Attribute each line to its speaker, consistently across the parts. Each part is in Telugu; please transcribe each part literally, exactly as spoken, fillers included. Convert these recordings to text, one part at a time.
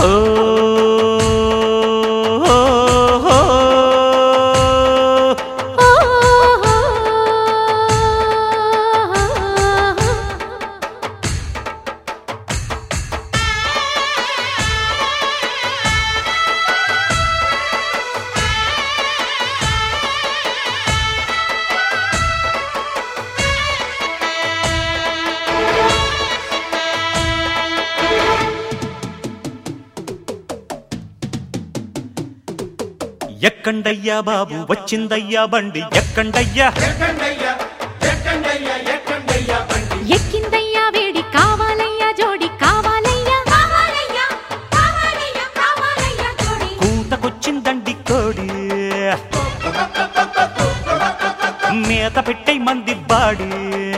Speaker 1: ఎక్కండయ్యా బాబు వచ్చిందయ్యా బండి ఎక్కండయ్యా
Speaker 2: ఎక్కిందయ్యా వేడి కావాలయ్యా జోడి కావాలయ్యా
Speaker 1: కూతకొచ్చిందండి కోడి మేత పెట్టే మంది బాడి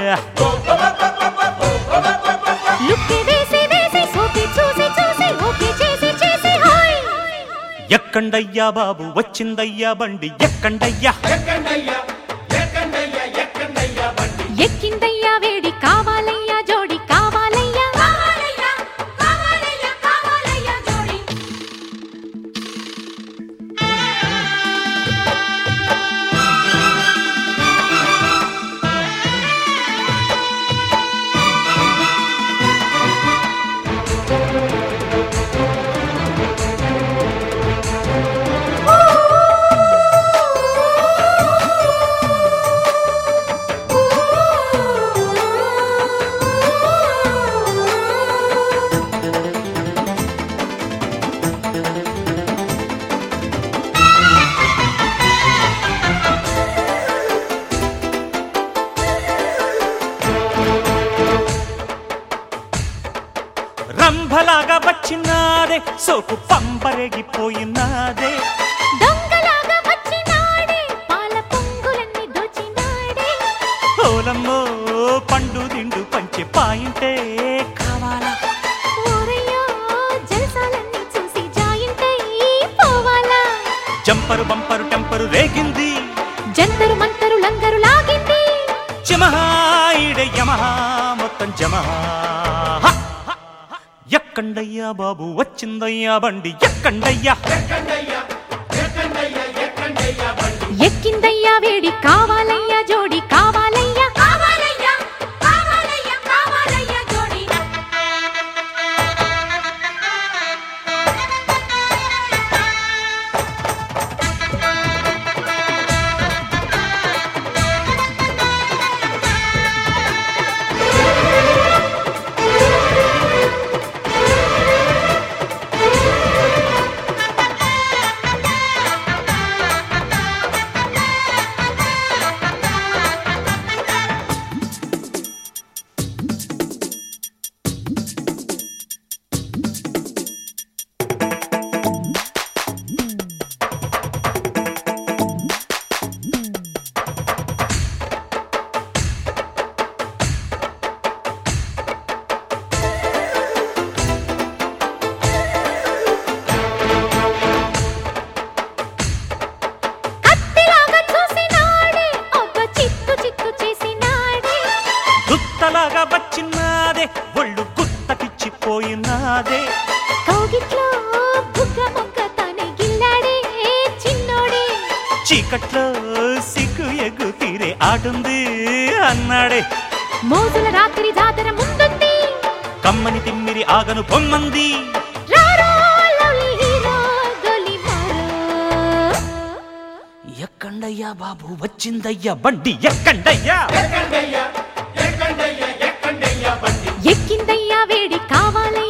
Speaker 1: ఎక్కండయ్యా బాబు వచ్చిందయ్యా బండి ఎక్కండయ్యా
Speaker 2: ఎక్కిందయ్యా వేడి కావాలయ్యా జోడి కావాలయ్యా
Speaker 1: రంభలాగా వచ్చినాదే సోకు పంపరేగిపోయినాదే
Speaker 2: దొంగలాగా వచ్చినాడే పాల పొంగులన్నీ దోచినాడే
Speaker 1: ఓలమ్మో పండు దిండు పంచె పాయింటే కావాలా
Speaker 2: ఓరయ్యో జలసాలన్నీ చూసి జాయింటై పోవాలా
Speaker 1: జంపరు బంపరు టెంపరు రేగింది
Speaker 2: జంతరు మంతరు లంగరు లాగింది
Speaker 1: చిమహాయిడే యమహా మొత్తం జమహా ఎక్కండయ్యా బాబు వచ్చిందయ్యా బండి ఎక్కండయ్యా
Speaker 2: ఎక్కిందయ్యా వేడి కావాలయ్యా జోడి కావాలయ్యా జోడి
Speaker 1: గుత్తలాగా వచ్చినాదే ఒళ్ళు గుత్తకిచ్చిపోయినాదే
Speaker 2: కౌగిట్లో బుగ్గ మొక్క తనే గిల్లాడే చిన్నోడే
Speaker 1: చీకట్లో సిగ్గు ఎగ్గు తీరే ఆడుంది అన్నాడే
Speaker 2: మోజుల రాత్రి జాతర ముందుంది
Speaker 1: కమ్మని తిమ్మిరి ఆగను పొమ్మంది ఎక్కండయ్యా బాబు వచ్చిందయ్యా బండి ఎక్కండయ్యా
Speaker 2: ఎక్కిందయ్యా వేడి కావాలయ్యా